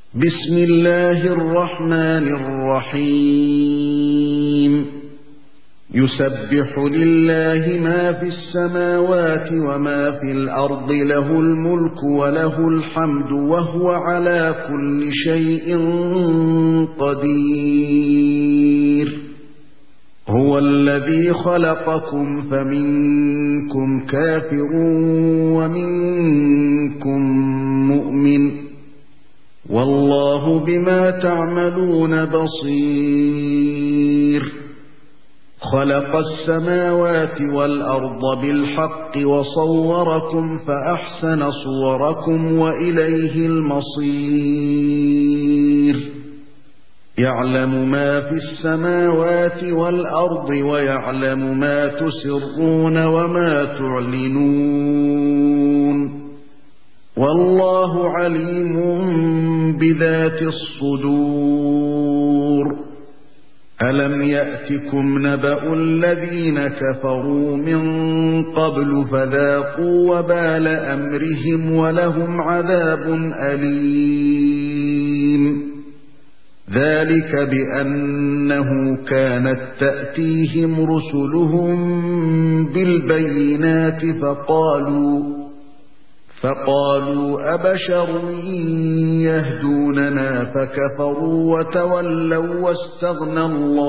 بسم الله الرحمن الرحيم يسبح لله ما في السماوات وما في الأرض له الملك وله الحمد وهو على كل شيء قدير هو الذي خلقكم فمنكم كافر ومنكم مؤمن والله بما تعملون بصير خلق السماوات والأرض بالحق وصوركم فأحسن صوركم وإليه المصير يعلم ما في السماوات والأرض ويعلم ما تسرون وما تعلنون والله عليم بذات الصدور ألم يأتكم نبأ الذين كفروا من قبل فذاقوا وبال أمرهم ولهم عذاب أليم ذلك بأنه كانت تأتيهم رسلهم بالبينات فقالوا أبشر يهدوننا فكفروا وتولوا واستغنى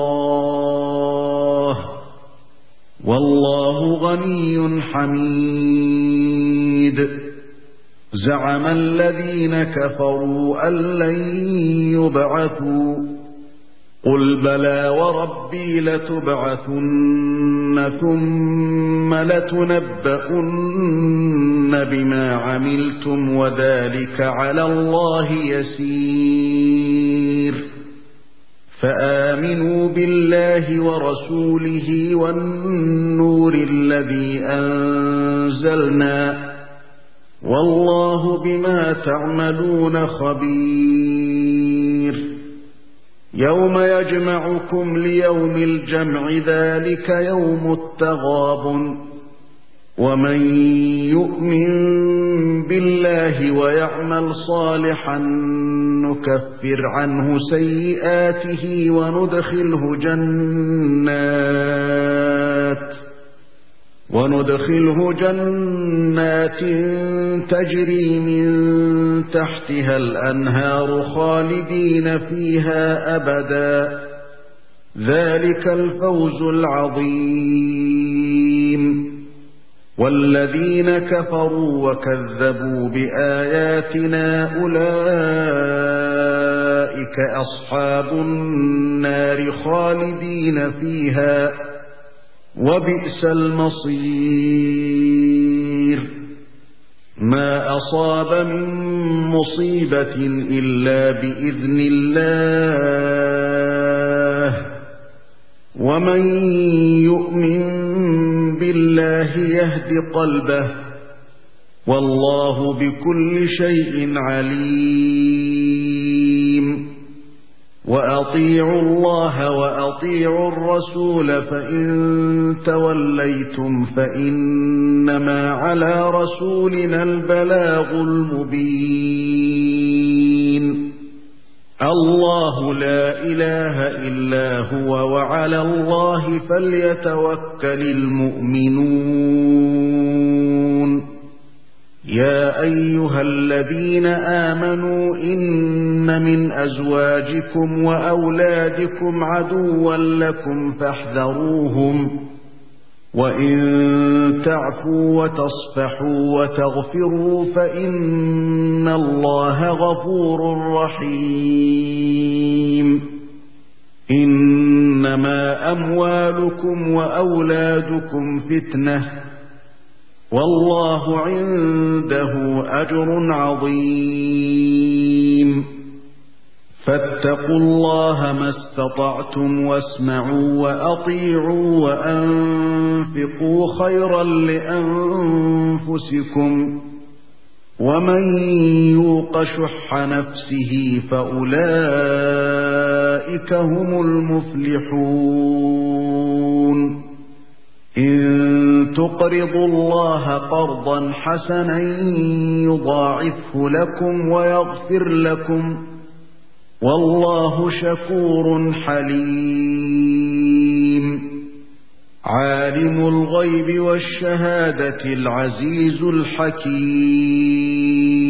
الله والله غني حميد زعم الذين كفروا أن لن يبعثوا قل بلى وربي لتبعثن ثم لتنبؤن بما عملتم وذلك على الله يسير فآمنوا بالله ورسوله والنور الذي أنزلنا والله بما تعملون خبير يوم يجمعكم ليوم الجمع ذلك يوم التغابن ومن يؤمن بالله ويعمل صالحا نكفر عنه سيئاته وندخله جنات تجري من تحتها الأنهار خالدين فيها أبدا ذلك الفوز العظيم والذين كفروا وكذبوا بآياتنا أولئك أصحاب النار خالدين فيها وبئس المصير ما أصاب من مصيبة إلا بإذن الله ومن يؤمن بالله يهد قلبه والله بكل شيء عليم وأطيعوا الله وأطيعوا الرسول فإن توليتم فإنما على رسولنا البلاغ المبين الله لا إله إلا هو وعلى الله فليتوكل المؤمنون يا أيها الذين آمنوا إن من أزواجكم وأولادكم عدوا لكم فاحذروهم وإن تعفوا وتصفحوا وتغفروا فإن الله غفور رحيم إنما أموالكم وأولادكم فتنة والله عنده أجر عظيم فاتقوا الله ما استطعتم واسمعوا وأطيعوا وأنفقوا خيرا لأنفسكم ومن يوق شح نفسه فأولئك هم المفلحون إن تقرضوا الله قرضا حسنا يضاعفه لكم ويغفر لكم والله شكور حليم عالم الغيب والشهادة العزيز الحكيم